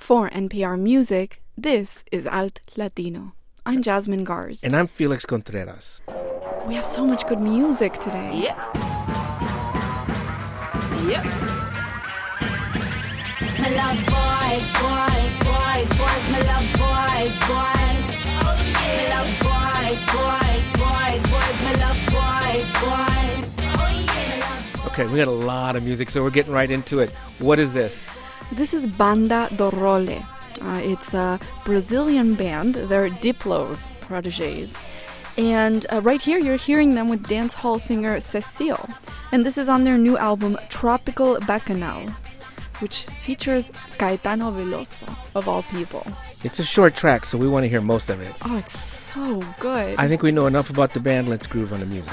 For NPR Music, this is Alt Latino. I'm Jasmine Garz. And I'm Felix Contreras. We have so much good music today. Yep. Yep. My love boys, boys, boys, boys. My love boys, boys. Oh, yeah. My love boys, boys, boys, boys. My love boys, boys. Oh, yeah. Okay, we got a lot of music, so we're getting right into it. What is this? This is Banda do Role. It's a Brazilian band. They're Diplo's protégés. And right here, you're hearing them with dancehall singer Cecile. And this is on their new album, Tropical Bacchanal, which features Caetano Veloso, of all people. It's a short track, so we want to hear most of it. Oh, it's so good. I think we know enough about the band. Let's groove on the music.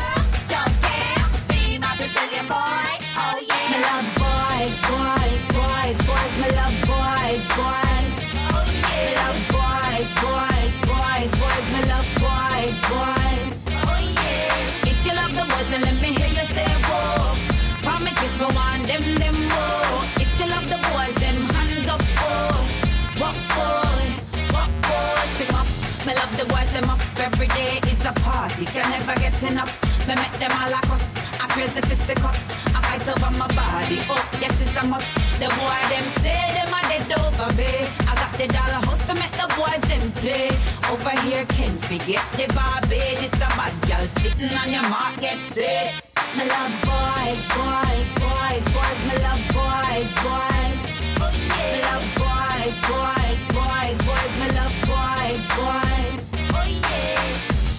Boys, boys, boys, boys, my love boys, boys. Oh, yeah. My love boys, boys, boys, boys, my love boys, boys. Oh, yeah. If you love the boys, then let me hear you say whoa. Promise kiss me one, them whoa. If you love the boys, them hands up, oh. What boy, stick 'em up. Me love the boys, them up every day. It's a party, can never get enough. Me make them all like us. I crazy fisticuffs. Fight over my body, oh, yes, it's a must. The boy, them say, them are dead over me. I got the dollar house to make the boys, them play. Over here, can't forget the Barbie. This a bad girl sitting on your mark, get set. My love boys, boys, boys, boys. My love boys, boys. Oh, yeah. My love boys, boys, boys, boys. My love boys, boys. Oh, yeah.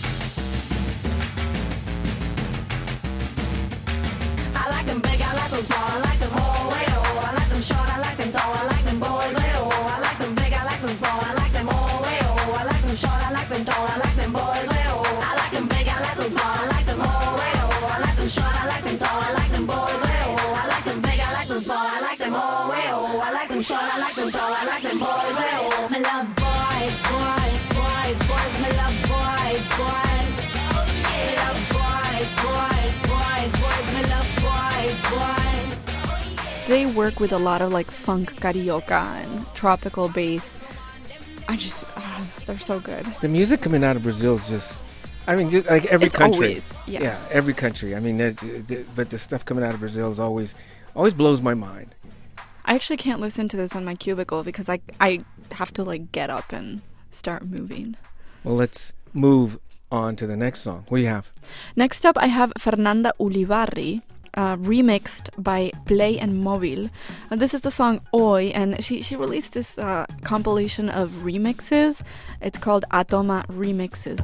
I like them big, I like them small, I like them whole way, oh. I like them short, I like them tall, I like them boys, way, oh. I like them big, I like them small, I like them whole way, oh. I like them short, I like them tall, I like them boys, way, oh. I like them big, I like them small, I like them whole way, oh. I like them short, I like them tall, I like them boys, way, oh. I like them big, I like them small, I like them whole way, oh. I like them short, I like them tall, I like them boys, way, oh. My love boys, boys, boys, boys. My love boys, boys. Oh, yeah. My love boys, boys, boys, boys. My love boys, boys. They work with a lot of like funk carioca and tropical bass. They're so good. The music coming out of Brazil is just, I mean, just like every country. Always, yeah. Every country. I mean, but the stuff coming out of Brazil is always blows my mind. I actually can't listen to this on my cubicle because I have to like get up and start moving. Well, let's move on to the next song. What do you have? Next up, I have Fernanda Ulibarri, remixed by Play and Mobil. This is the song Oi, and she released this compilation of remixes. It's called Atoma Remixes.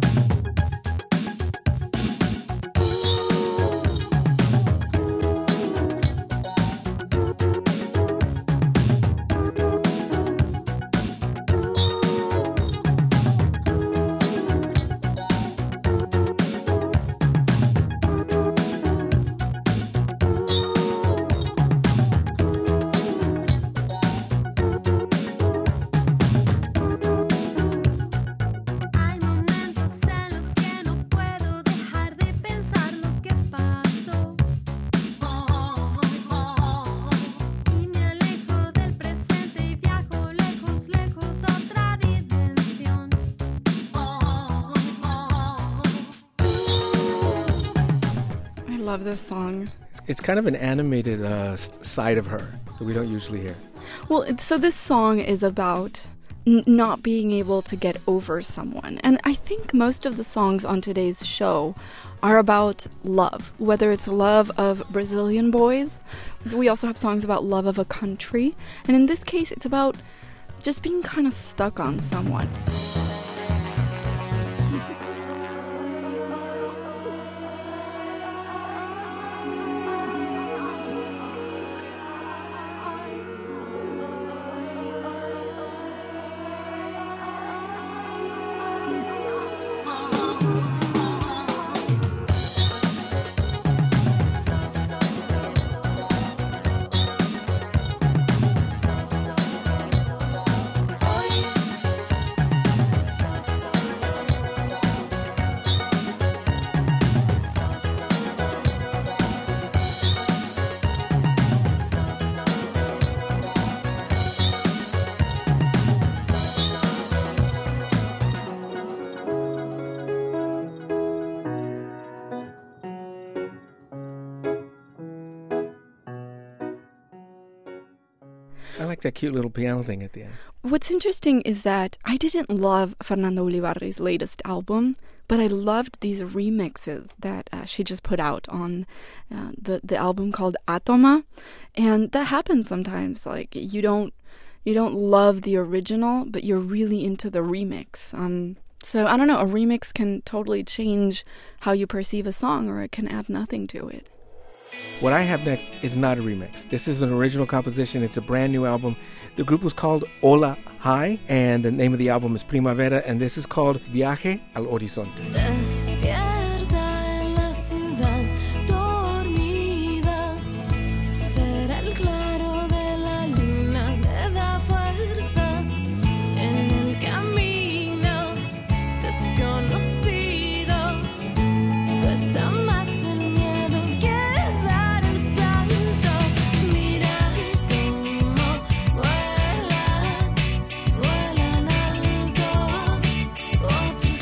I love this song. It's kind of an animated side of her that we don't usually hear. Well, so this song is about not being able to get over someone. And I think most of the songs on today's show are about love, whether it's love of Brazilian boys. We also have songs about love of a country. And in this case, it's about just being kind of stuck on someone. I like that cute little piano thing at the end. What's interesting is that I didn't love Fernanda Ulibarri's latest album, but I loved these remixes that she just put out on the album called Atoma, and that happens sometimes. Like you don't love the original, but you're really into the remix. So I don't know, a remix can totally change how you perceive a song, or it can add nothing to it. What I have next is not a remix. This is an original composition. It's a brand new album. The group was called Hola Hi, and the name of the album is Primavera, and this is called Viaje al Horizonte. Despierta en la ciudad dormida, será el claro de la luna que da fuerza en el camino desconocido. Cuesta más el miedo que dar el salto. Mira cómo vuelan, vuelan alto otros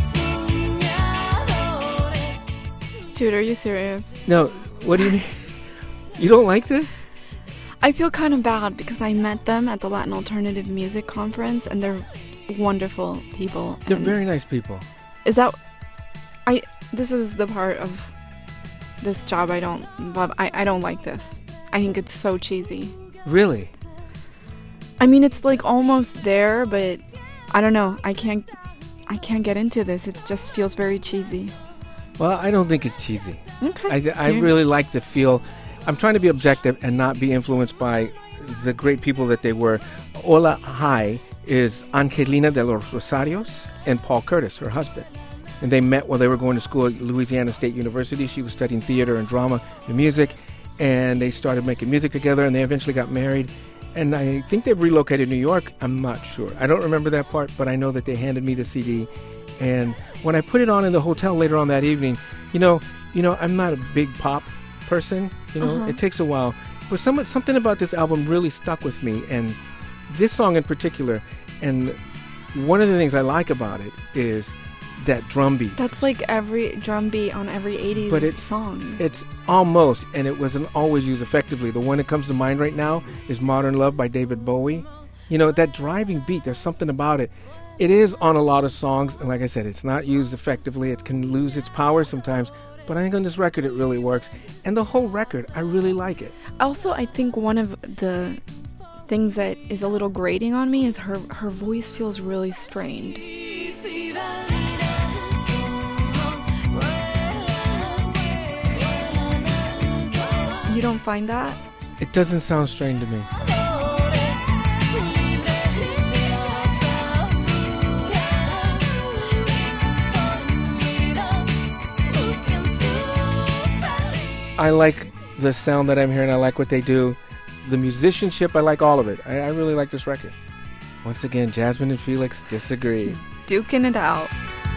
soñadores. Dude, are you serious? No, what do you mean? You don't like this? I feel kind of bad because I met them at the Latin Alternative Music Conference, and they're wonderful people. They're and very nice people. Is that... This is the part of this job I don't love. I don't like this. I think it's so cheesy. Really? I mean, it's like almost there, but I don't know. I can't get into this. It just feels very cheesy. Well, I don't think it's cheesy. Okay. I really like the feel. I'm trying to be objective and not be influenced by the great people that they were. Hola Hi is Angelina de los Rosarios and Paul Curtis, her husband. And they met while they were going to school at Louisiana State University. She was studying theater and drama and music. And they started making music together, and they eventually got married. And I think they've relocated to New York. I'm not sure. I don't remember that part, but I know that they handed me the CD. And when I put it on in the hotel later on that evening, you know, I'm not a big pop person. It takes a while. But something about this album really stuck with me, and this song in particular. And one of the things I like about it is that drum beat. That's like every drum beat on every 80s song. It's almost, and it wasn't always used effectively. The one that comes to mind right now is Modern Love by David Bowie. That driving beat, there's something about it. It is on a lot of songs, and like I said, it's not used effectively. It can lose its power sometimes, but I think on this record it really works. And the whole record, I really like it. Also, I think one of the things that is a little grating on me is her voice feels really strained. You don't find that? It doesn't sound strained to me. I like the sound that I'm hearing. I like what they do. The musicianship, I like all of it. I really like this record. Once again, Jasmine and Felix disagree. Duking it out.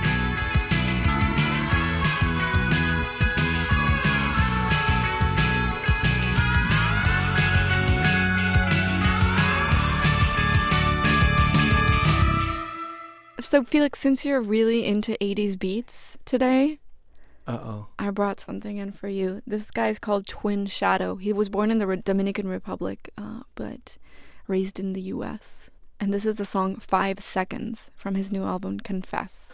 So, Felix, since you're really into 80s beats today, I brought something in for you. This guy's called Twin Shadow. He was born in the Dominican Republic, but raised in the U.S. And this is the song 5 Seconds from his new album, Confess.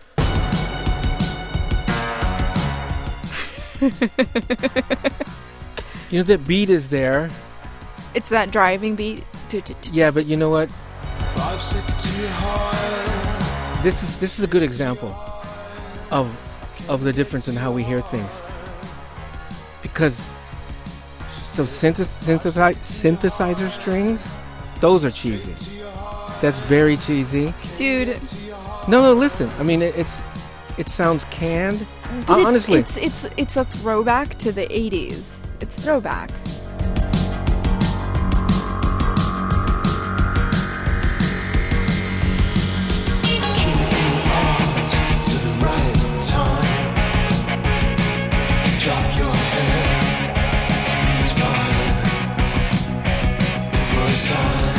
That beat is there. It's that driving beat. Yeah, but you know what? This is a good example of the difference in how we hear things. Because synthesizer strings, those are cheesy. That's very cheesy. Dude. No, listen. I mean, it sounds canned. But honestly, it's a throwback to the 80s. It's throwback. Drop your head to please mine for a sign.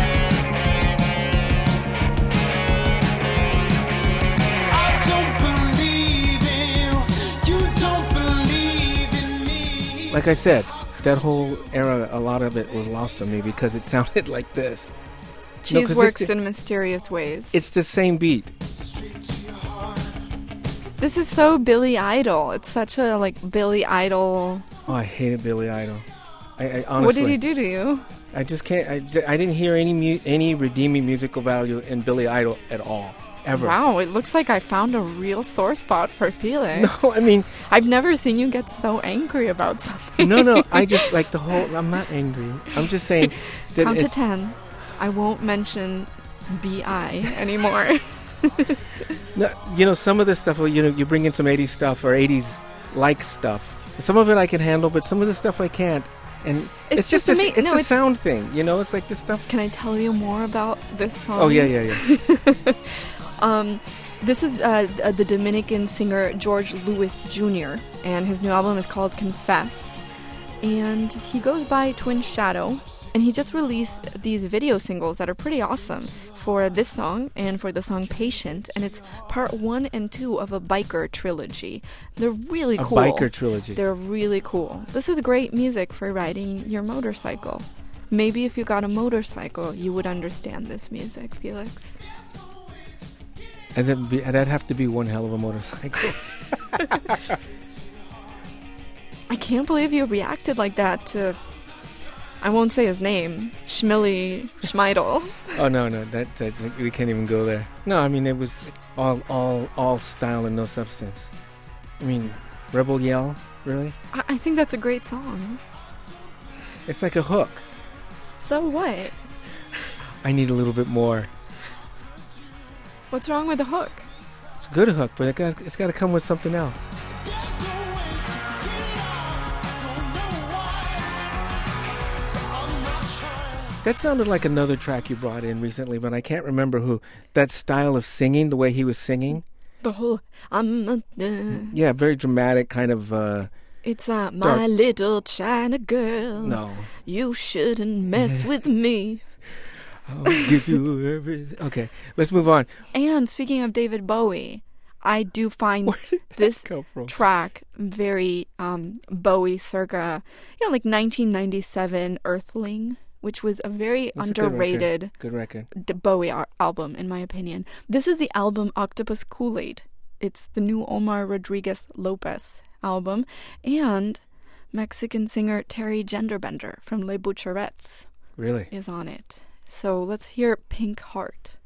I don't believe in you, don't believe in me. Like I said, that whole era, a lot of it was lost on me because it sounded like this. Cheese 'cause works it's in mysterious ways. It's the same beat. This is so Billy Idol. It's such a like Billy Idol. Oh, I hated Billy Idol. I honestly. What did he do to you? I just can't. I didn't hear any redeeming musical value in Billy Idol at all, ever. Wow, it looks like I found a real sore spot for Felix. No, I mean, I've never seen you get so angry about something. no. I just like the whole. I'm not angry. I'm just saying that Count to it's, 10. I won't mention BI anymore. no, you know, some of the stuff. You know, you bring in some 80s stuff or 80s like stuff. Some of it I can handle, but some of the stuff I can't. And it's just it's a sound thing, you know. It's like this stuff. Can I tell you more about this song? Oh yeah. This is the Dominican singer George Lewis Jr. and his new album is called Confess. And he goes by Twin Shadow, and he just released these video singles that are pretty awesome for this song and for the song Patient, and it's part 1 and 2 of a biker trilogy. They're really cool. A biker trilogy. They're really cool. This is great music for riding your motorcycle. Maybe if you got a motorcycle, you would understand this music, Felix. And that'd have to be one hell of a motorcycle. I can't believe you reacted like that to, I won't say his name, Schmilly Schmeidel. Oh no, that we can't even go there. No, I mean it was all style and no substance. I mean, Rebel Yell, really? I think that's a great song. It's like a hook. So what? I need a little bit more. What's wrong with the hook? It's a good hook, but it's got to come with something else. That sounded like another track you brought in recently, but I can't remember who. That style of singing, the way he was singing. The whole, Yeah, very dramatic kind of... it's my little China girl. No. You shouldn't mess with me. I'll give you everything. Okay, let's move on. And speaking of David Bowie, I do find this track very Bowie circa, like 1997 Earthling, which was a very underrated good record. Bowie album, in my opinion. This is the album Octopus Kool-Aid. It's the new Omar Rodriguez Lopez album, and Mexican singer Terry Genderbender from Les Butcherettes really is on it. So let's hear Pink Heart.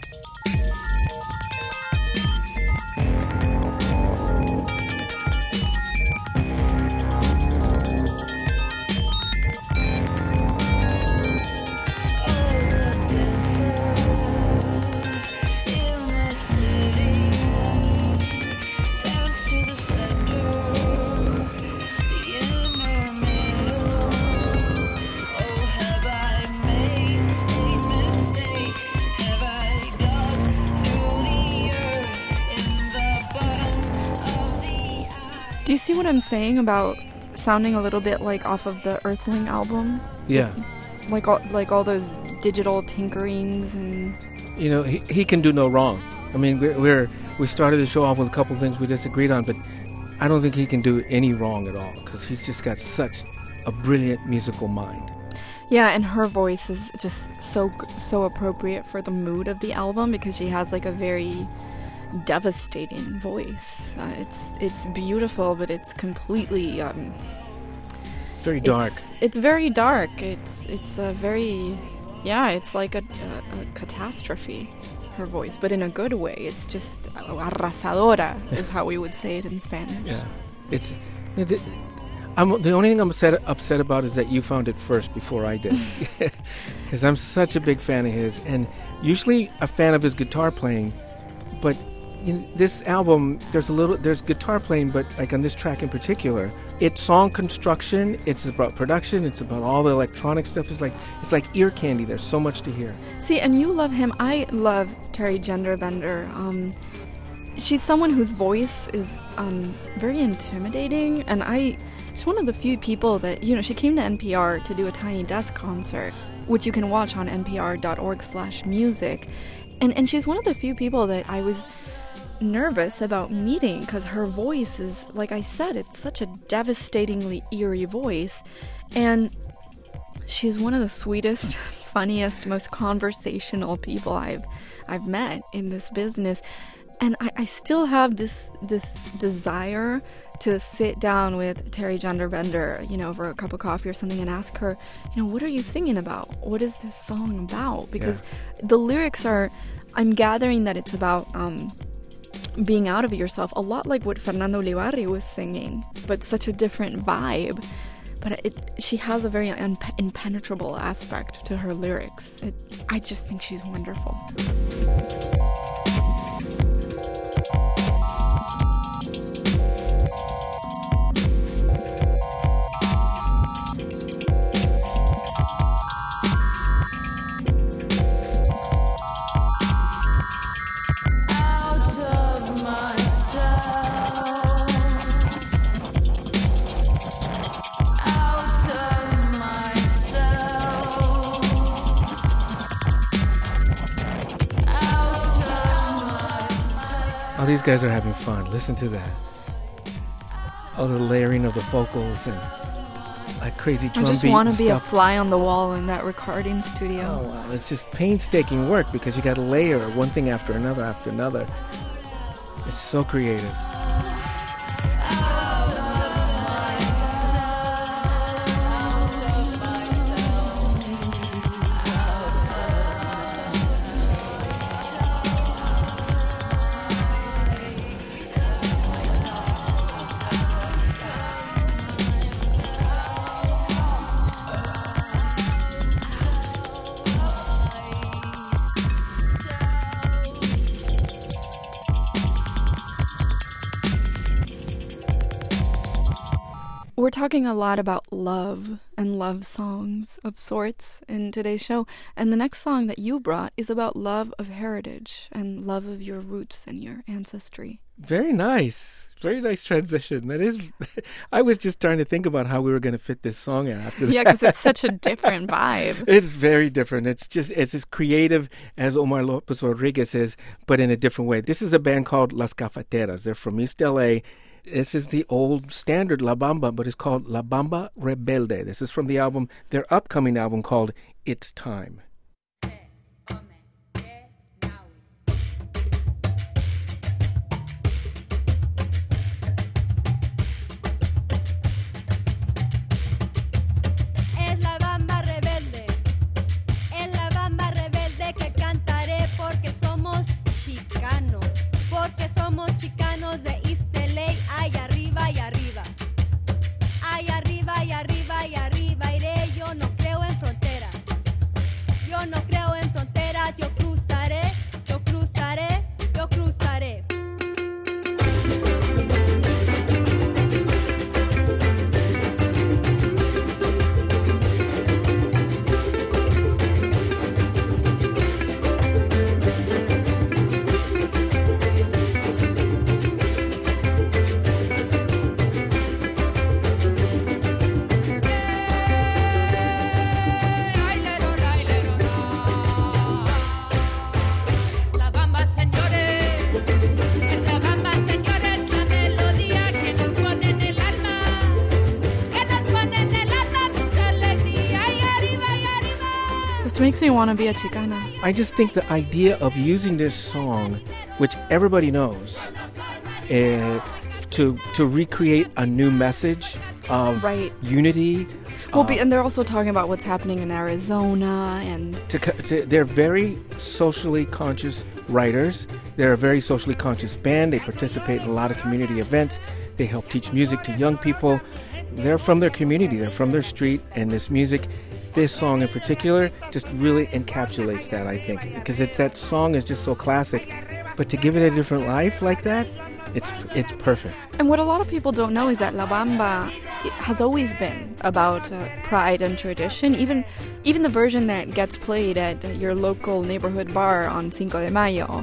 Do you see what I'm saying about sounding a little bit like off of the Earthling album? Yeah. Like all those digital tinkerings and... You know, he can do no wrong. I mean, we started the show off with a couple of things we disagreed on, but I don't think he can do any wrong at all because he's just got such a brilliant musical mind. Yeah, and her voice is just so appropriate for the mood of the album because she has like a very devastating voice. It's beautiful, but it's completely very dark. It's very dark. It's a very it's like a catastrophe. Her voice, but in a good way. It's just arrasadora is how we would say it in Spanish. Yeah, it's. The only thing I'm upset about is that you found it first before I did, because I'm such a big fan of his, and usually a fan of his guitar playing, but in this album there's guitar playing, but like on this track in particular, it's song construction, it's about production, it's about all the electronic stuff. It's like ear candy. There's so much to hear. See, and you love him. I love Terry Genderbender. She's someone whose voice is very intimidating, and she's one of the few people that, she came to NPR to do a Tiny Desk concert, which you can watch on npr.org/music, and she's one of the few people that I was nervous about meeting because her voice is, like I said, it's such a devastatingly eerie voice, and she's one of the sweetest, funniest, most conversational people I've met in this business. And I still have this desire to sit down with Terry Genderbender, over a cup of coffee or something and ask her, what are you singing about? What is this song about? Because the lyrics I'm gathering that it's about being out of yourself, a lot like what Fernando Ulibarri was singing, but such a different vibe. But she has a very impenetrable aspect to her lyrics. I just think she's wonderful. Oh, these guys are having fun. Listen to that. Oh, the layering of the vocals and that crazy drum beat. I just want to be stuff. a fly on the wall in that recording studio. Oh, wow. It's just painstaking work because you got to layer one thing after another after another. It's so creative. We're talking a lot about love and love songs of sorts in today's show. And the next song that you brought is about love of heritage and love of your roots and your ancestry. Very nice. Very nice transition. That is. I was just trying to think about how we were going to fit this song in after that. Yeah, because it's such a different vibe. It's very different. It's as creative as Omar Lopez Rodriguez is, but in a different way. This is a band called Las Cafeteras. They're from East L.A., This is the old standard La Bamba, but it's called La Bamba Rebelde. This is from the album, their upcoming album called It's Time. Makes me want to be a Chicana. I just think the idea of using this song, which everybody knows, to recreate a new message of unity. Well, and they're also talking about what's happening in Arizona, and they're very socially conscious writers. They're a very socially conscious band. They participate in a lot of community events. They help teach music to young people. They're from their community. They're from their street, and this music. This song in particular just really encapsulates that, I think, because that song is just so classic. But to give it a different life like that, it's perfect. And what a lot of people don't know is that La Bamba has always been about pride and tradition. Even the version that gets played at your local neighborhood bar on Cinco de Mayo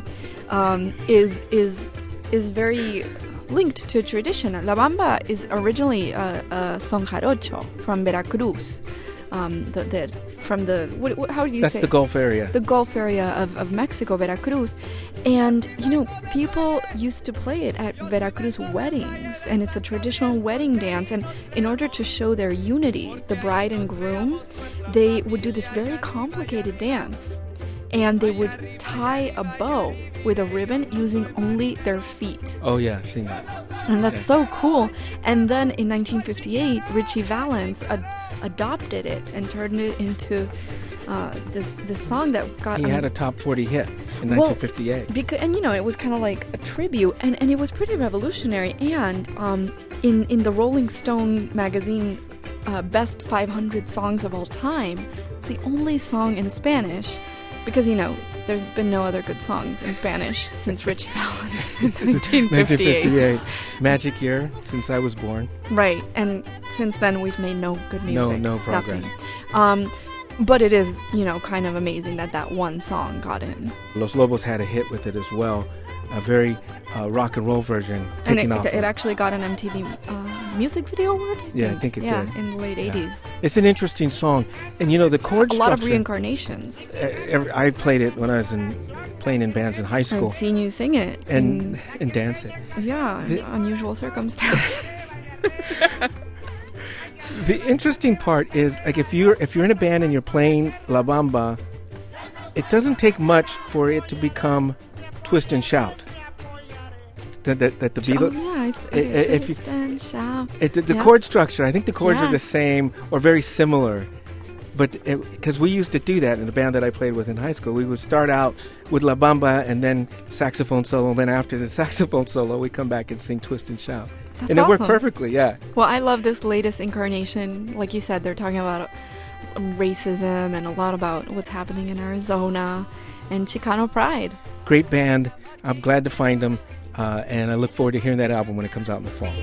is very linked to tradition. La Bamba is originally a son jarocho from Veracruz. How do you say? That's the Gulf area. The Gulf area of Mexico, Veracruz. And, people used to play it at Veracruz weddings. And it's a traditional wedding dance. And in order to show their unity, the bride and groom they would do this very complicated dance, and they would tie a bow with a ribbon using only their feet. Oh yeah, I've seen that. And that's so cool. And then in 1958, Richie Valens adopted it and turned it into this song that got... He had a top 40 hit in 1958. And it was kind of like a tribute, and it was pretty revolutionary. And in the Rolling Stone magazine Best 500 Songs of All Time, it's the only song in Spanish, because, there's been no other good songs in Spanish since Richie Valens in 1958. Magic year since I was born. Right, and since then we've made no good music. No progress. Nothing. But it is, kind of amazing that one song got in. Los Lobos had a hit with it as well, a very rock and roll version. And it actually got an MTV Music Video Award? Yeah, I think it did. Yeah, in the late 80s. It's an interesting song. And the chord structure... A lot of reincarnations. I played it when I was playing in bands in high school. I've seen you sing it. And dance it. Yeah, unusual circumstances. The interesting part is, like, if you're in a band and you're playing La Bamba, it doesn't take much for it to become twist and shout. That the Beatles. Oh yeah, twist and shout. The chord structure. I think the chords are the same or very similar, but because we used to do that in the band that I played with in high school, we would start out with La Bamba and then saxophone solo. And then after the saxophone solo, we come back and sing twist and shout. That's and it awesome. worked perfectly, yeah. Well, I love this latest incarnation. Like you said, they're talking about racism and a lot about what's happening in Arizona and Chicano pride. Great band. I'm glad to find them, and I look forward to hearing that album when it comes out in the fall.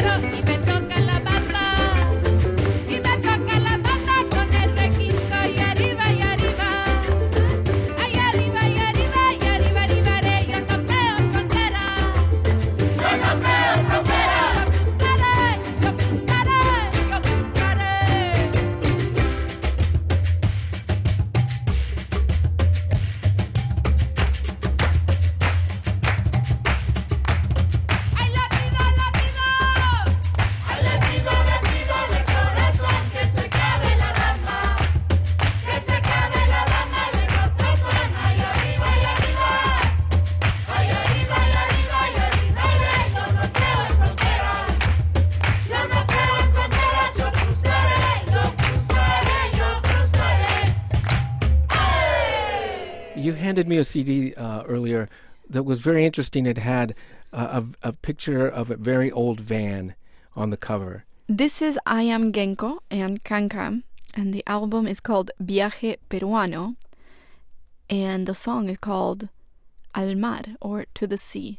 You handed me a CD earlier that was very interesting. It had a picture of a very old van on the cover. This is I Am Genko and Can, and the album is called Viaje Peruano, and the song is called Al Mar, or To the Sea.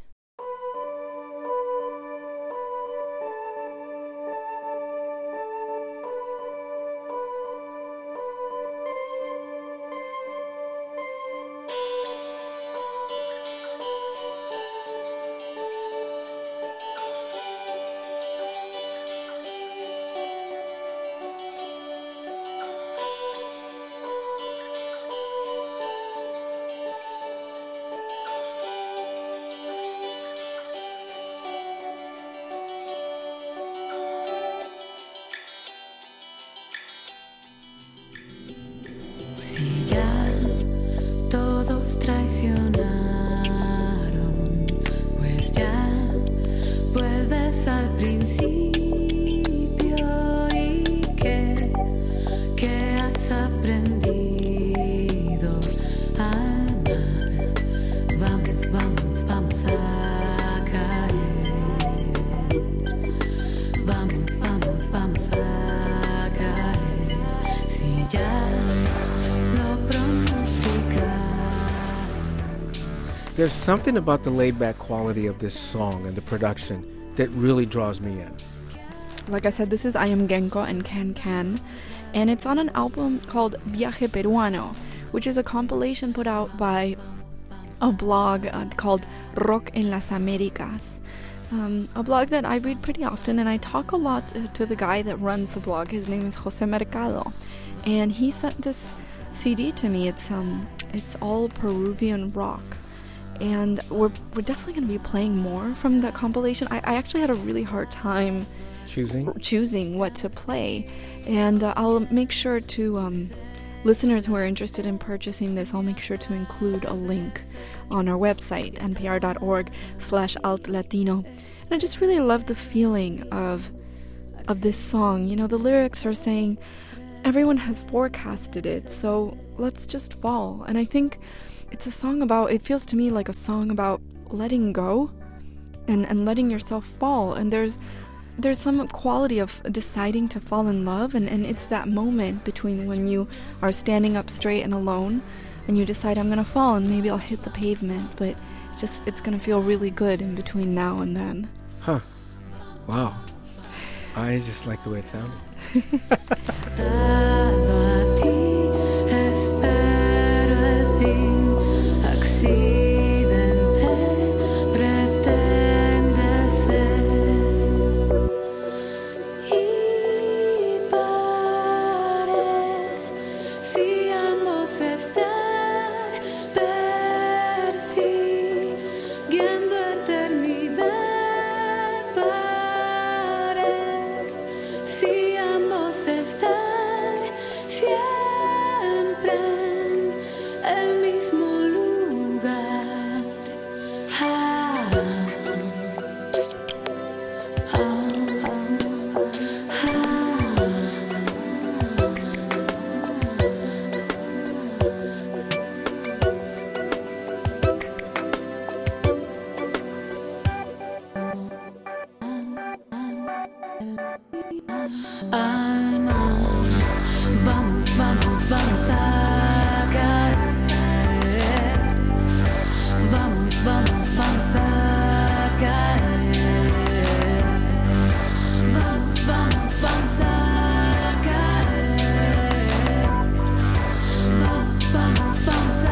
Si ya todos traicionaron, pues ya vuelves al principio. ¿Y qué has aprendido al mar? Vamos a caer. Vamos a caer. Si ya There's something about the laid-back quality of this song and the production that really draws me in. Like I said, this is I Am Genko and Can, and it's on an album called Viaje Peruano, which is a compilation put out by a blog called Rock en las Américas, a blog that I read pretty often, and I talk a lot to the guy that runs the blog. His name is Jose Mercado, and he sent this CD to me. It's all Peruvian rock. And we're definitely going to be playing more from that compilation. I actually had a really hard time choosing what to play. And I'll make sure to, listeners who are interested in purchasing this, I'll make sure to include a link on our website, npr.org/altlatino. And I just really love the feeling of this song. You know, the lyrics are saying, everyone has forecasted it, so let's just fall. And I think it's a song about, it feels to me like a song about letting go and letting yourself fall. And there's some quality of deciding to fall in love, and it's that moment between when you are standing up straight and alone and you decide, I'm gonna fall and maybe I'll hit the pavement, but it's gonna feel really good in between now and then. Huh. Wow. I just like the way it sounded. Dado a ti, espero el fin. Accidente pretende ser. Y parecíamos estar persiguiendo eternidad. Parecíamos estar siempre en el mismo lugar. Alma, vamos, vamos, vamos a caer. Vamos, vamos, vamos a caer. Vamos, vamos, vamos a caer. Vamos, vamos, vamos a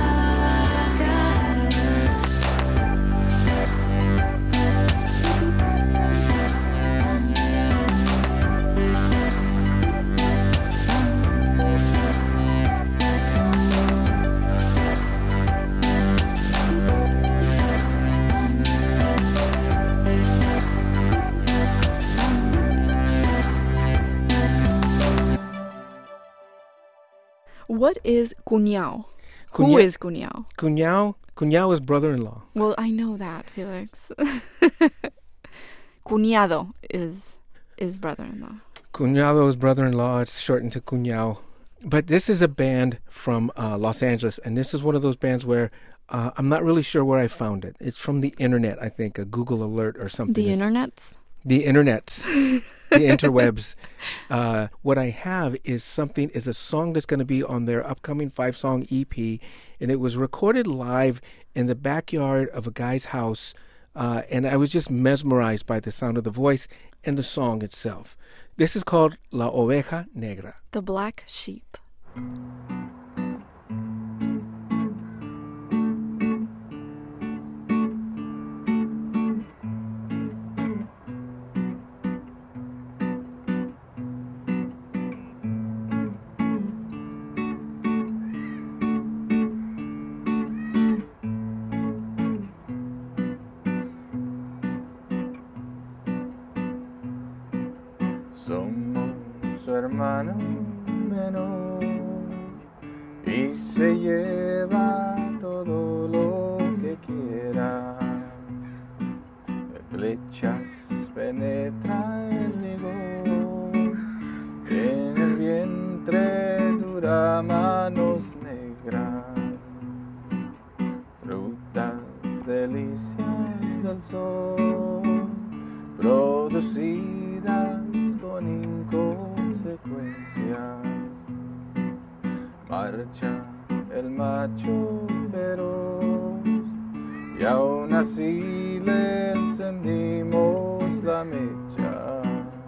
What is cuñado? Who Cuña- is cuñado? Cuñado is brother-in-law. Well, I know that, Felix. Cuñado is brother-in-law. Cuñado is brother-in-law. It's shortened to cuñado. But this is a band from Los Angeles, and this is one of those bands where I'm not really sure where I found it. It's from the internet, I think, a Google alert or something. The internets? The internets. The interwebs. What I have is a song that's going to be on their upcoming 5-song EP, and it was recorded live in the backyard of a guy's house, and I was just mesmerized by the sound of the voice and the song itself. This is called La Oveja Negra. The black sheep. Somos su hermano menor y se lleva todo lo que quiera. Flechas penetra el rigor, en el vientre dura manos negras. Frutas, delicias del sol, producidas con inconsecuencias. Marcha el macho feroz y aún así le encendimos la mecha.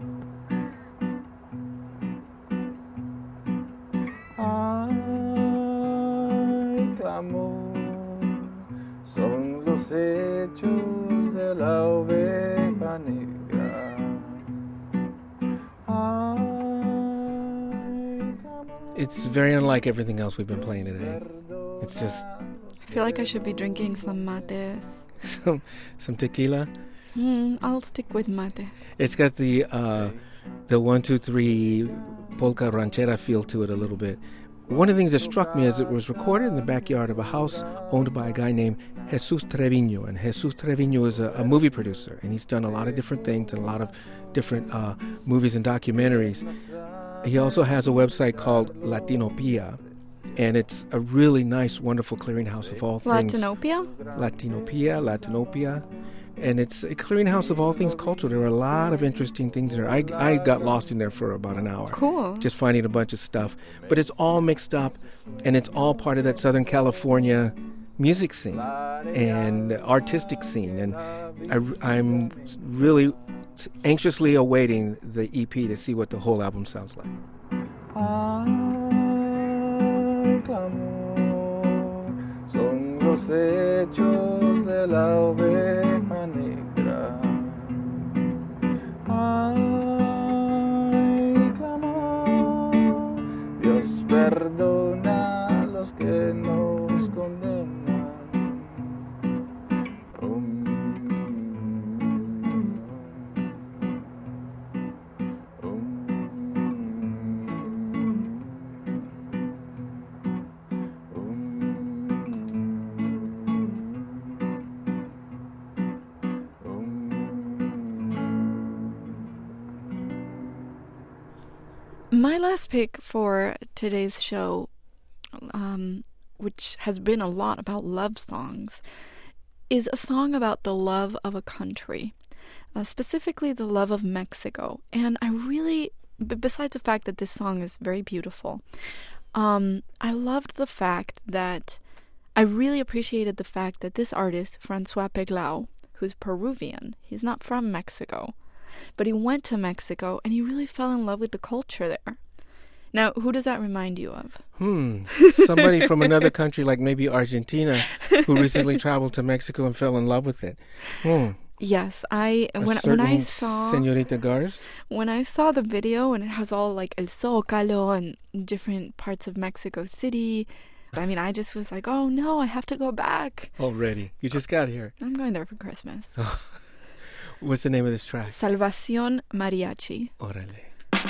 Ay, clamor, son los hechos de la oveja negra. It's very unlike everything else we've been playing today. It's just I feel like I should be drinking some mates. some tequila. I'll stick with mate. It's got the 1, 2, 3 polka ranchera feel to it a little bit. One of the things that struck me is it was recorded in the backyard of a house owned by a guy named Jesus Trevino. And Jesus Trevino is a movie producer, and he's done a lot of different things and a lot of different movies and documentaries. He also has a website called Latinopia, and it's a really nice, wonderful clearinghouse of all things. Latinopia. And it's a clearinghouse of all things cultural. There are a lot of interesting things there. I got lost in there for about an hour. Cool. Just finding a bunch of stuff. But it's all mixed up, and it's all part of that Southern California music scene and artistic scene. And I'm really anxiously awaiting the EP to see what the whole album sounds like. Ay, clamor, son los hechos de la oveja negra. Ay, clamor, Dios perdona a los que nos condenan. My last pick for today's show, which has been a lot about love songs, is a song about the love of a country, specifically the love of Mexico. And I really, besides the fact that this song is very beautiful, I loved the fact that, I really appreciated the fact that this artist, Francois Peglao, who's Peruvian, he's not from Mexico, but he went to Mexico and he really fell in love with the culture there. Now, who does that remind you of? Somebody from another country, like maybe Argentina, who recently traveled to Mexico and fell in love with it. Yes, when I saw Señorita Garst. When I saw the video and it has all like El Zócalo and different parts of Mexico City, I mean, I just was like, oh no, I have to go back. Already. You just got here. I'm going there for Christmas. What's the name of this track? Salvación Mariachi. Órale.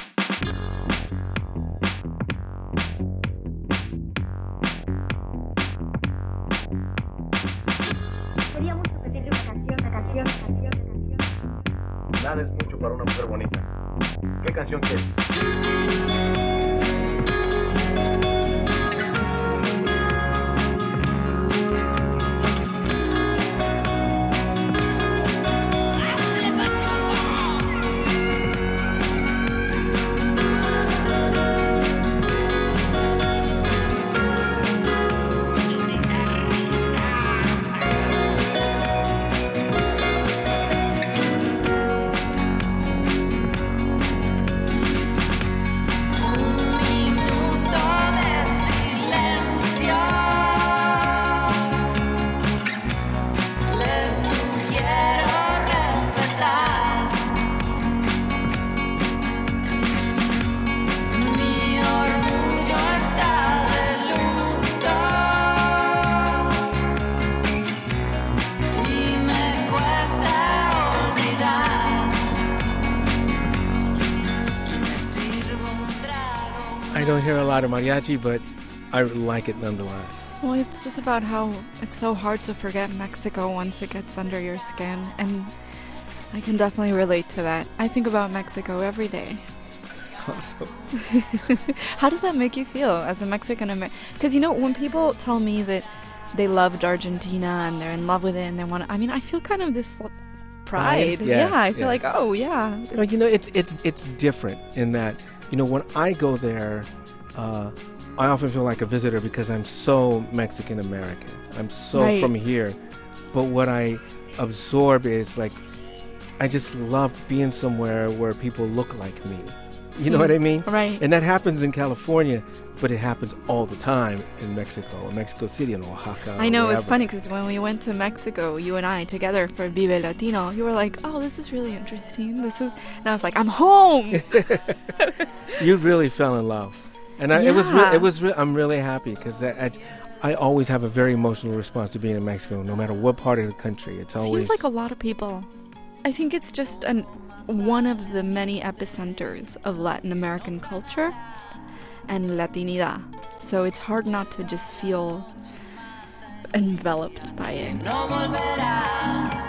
Queríamos repetirle una canción. Nada es mucho para una mujer bonita. ¿Qué canción quieres? I don't hear a lot of mariachi, but I like it nonetheless. Well, it's just about how it's so hard to forget Mexico once it gets under your skin, and I can definitely relate to that. I think about Mexico every day. That's awesome. How does that make you feel as a Mexican American? Because, you know, when people tell me that they loved Argentina and they're in love with it and they want to, I mean, I feel kind of this pride. Yeah, I feel like, oh, yeah. Like, you know, it's different in that, you know, when I go there, I often feel like a visitor because I'm so Mexican American. I'm so from here. But what I absorb is like, I just love being somewhere where people look like me. You know what I mean? Right. And that happens in California, but it happens all the time in Mexico, Mexico City, and Oaxaca. I know, it's funny because when we went to Mexico, you and I together for Vive Latino, you were like, oh, this is really interesting. And I was like, I'm home. You really fell in love. And it was I'm really happy because I always have a very emotional response to being in Mexico, no matter what part of the country. It's always... Seems like a lot of people I think it's just one of the many epicenters of Latin American culture and Latinidad. So it's hard not to just feel enveloped by it. No volverá.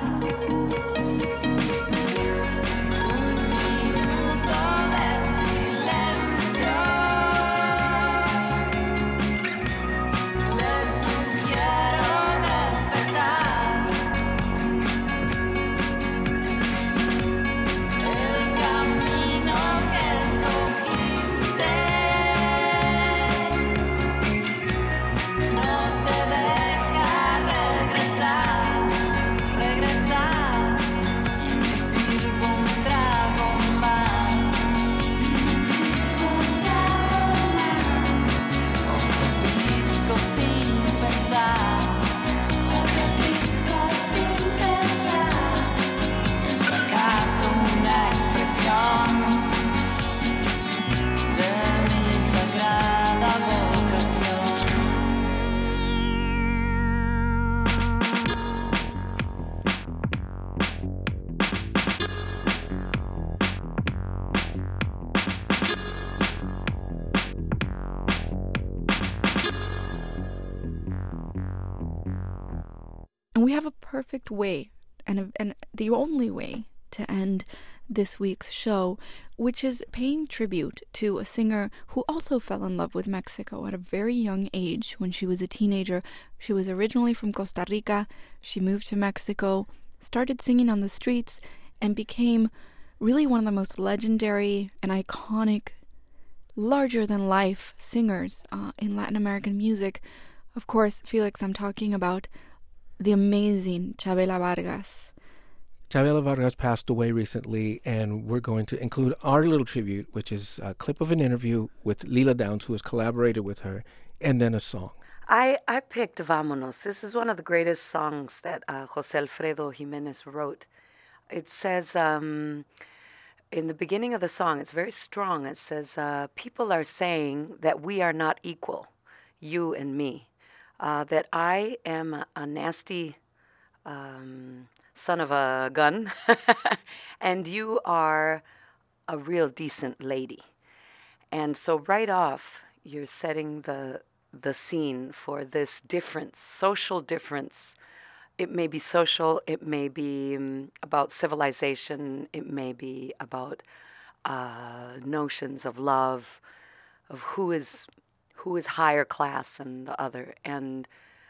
And we have a perfect way, and the only way, to end this week's show, which is paying tribute to a singer who also fell in love with Mexico at a very young age when she was a teenager. She was originally from Costa Rica. She moved to Mexico, started singing on the streets, and became really one of the most legendary and iconic, larger-than-life singers in Latin American music. Of course, Felix, I'm talking about the amazing Chavela Vargas. Chavela Vargas passed away recently, and we're going to include our little tribute, which is a clip of an interview with Lila Downs, who has collaborated with her, and then a song. I picked Vámonos. This is one of the greatest songs that José Alfredo Jiménez wrote. It says, in the beginning of the song, it's very strong. It says, people are saying that we are not equal, you and me. That I am a nasty son of a gun, and you are a real decent lady. And so right off, you're setting the scene for this difference, social difference. It may be social, it may be about civilization, it may be about notions of love, of who is higher class than the other, and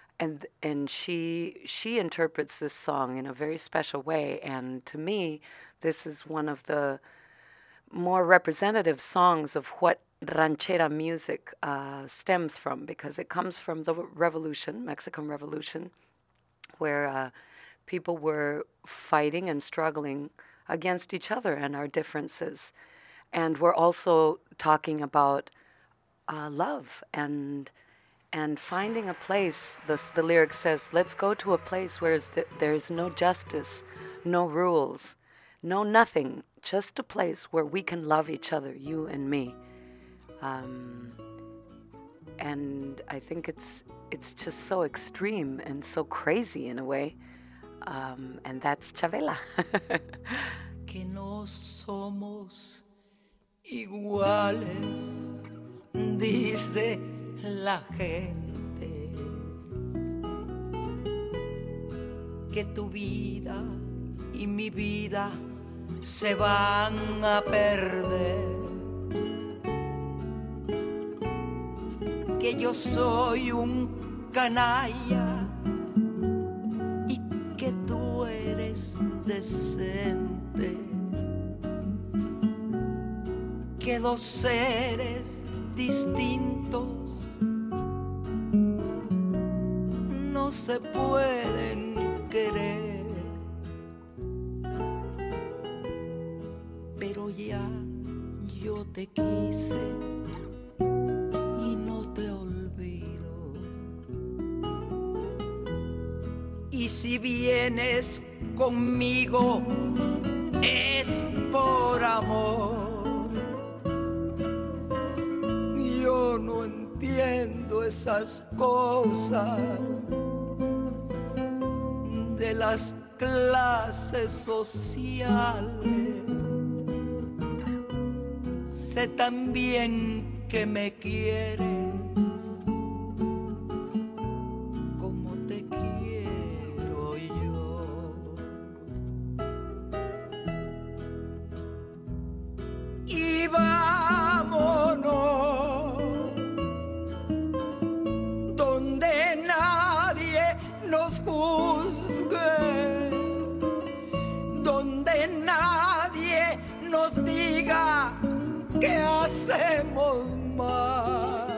she interprets this song in a very special way, and to me this is one of the more representative songs of what ranchera music stems from, because it comes from the revolution, Mexican Revolution, where people were fighting and struggling against each other and our differences, and we're also talking about love and finding a place. The lyric says, let's go to a place where there's no justice, no rules, no nothing, just a place where we can love each other, you and me. And I think it's just so extreme and so crazy in a way, and that's Chavela. Que no somos iguales, dice la gente, que tu vida y mi vida se van a perder, que yo soy un canalla y que tú eres decente, que dos seres distintos no se pueden querer, pero ya yo te quise y no te olvido, y si vienes conmigo es por amor. Yo no entiendo esas cosas de las clases sociales. Sé también que me quieres como te quiero yo. Y vámonos donde nadie nos juzgue, donde nadie nos diga que hacemos mal.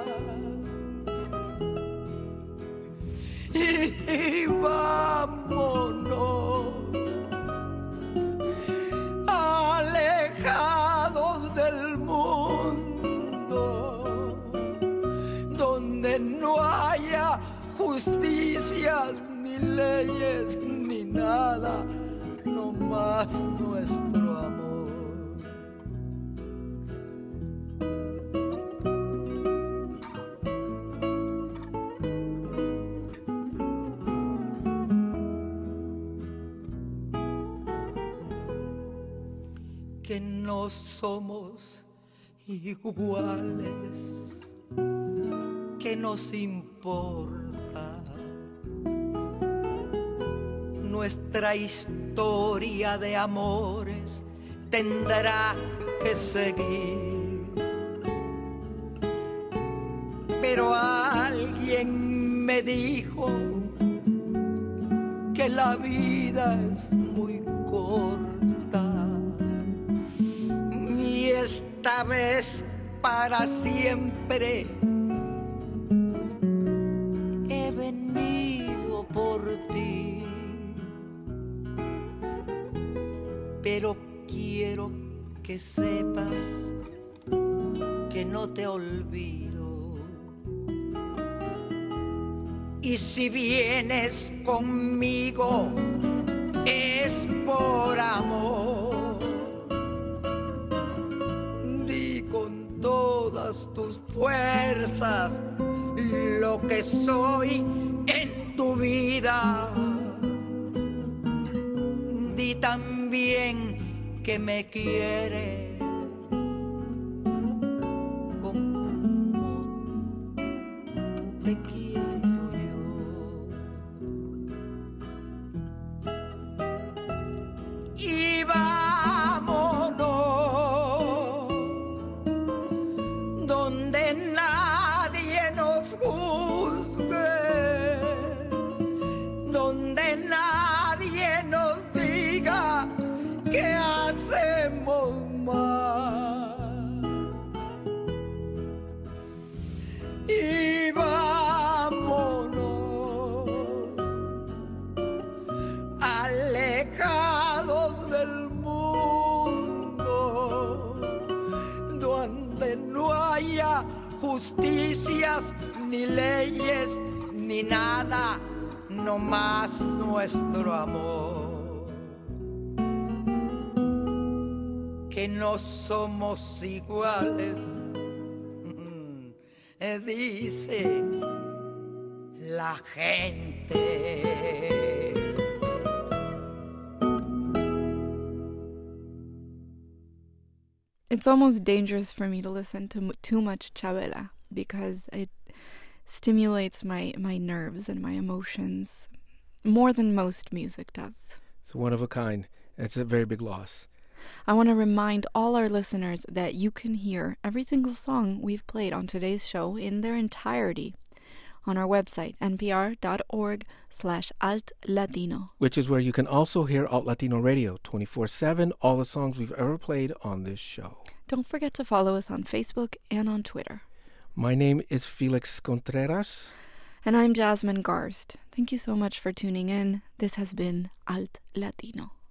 Y vámonos alejados del mundo, donde no haya justicias ni leyes ni nada, no más nuestro amor. Que no somos iguales, que nos importa nuestra historia de amores tendrá que seguir. Pero alguien me dijo que la vida es muy corta. Y esta vez para siempre he venido por ti, pero quiero que sepas que no te olvido. Y si vienes conmigo es por amor. Con todas tus fuerzas lo que soy en tu vida. Di también que me quieres como te quiero yo. Y vámonos donde nadie nos juzgue, donde nadie nos diga que hacemos mal. Y vámonos alejados del mundo, donde no haya justicias ni leyes ni nada, no más nuestro amor. Que no somos iguales, dice la gente. It's almost dangerous for me to listen to too much Chabela because it stimulates my nerves and my emotions more than most music does. It's one of a kind. It's a very big loss. I want to remind all our listeners that you can hear every single song we've played on today's show in their entirety on our website, npr.org/altlatino. Which is where you can also hear Alt Latino Radio 24/7, all the songs we've ever played on this show. Don't forget to follow us on Facebook and on Twitter. My name is Felix Contreras. And I'm Jasmine Garst. Thank you so much for tuning in. This has been Alt Latino.